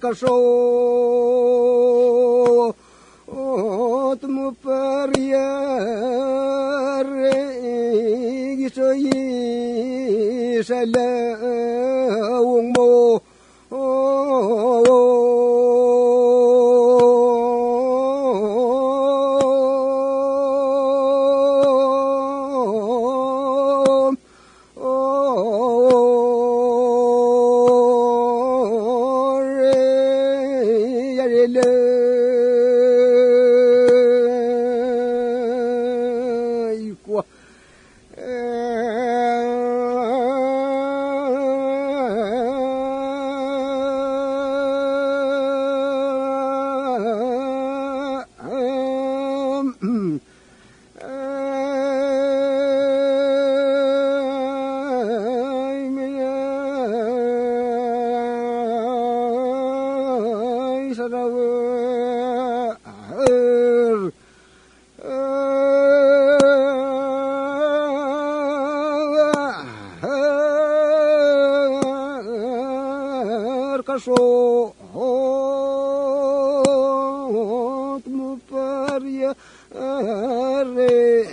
个手怎么把呀人一说一说了我么说怎么办呀人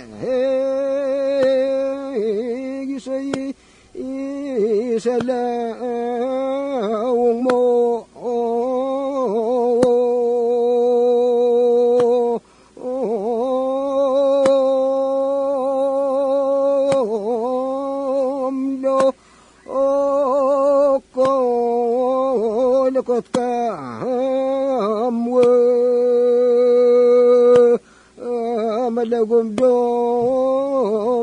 一说一说了我么قد كام ملقم دو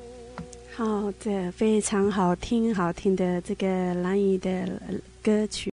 非常好听的这个兰屿的歌曲。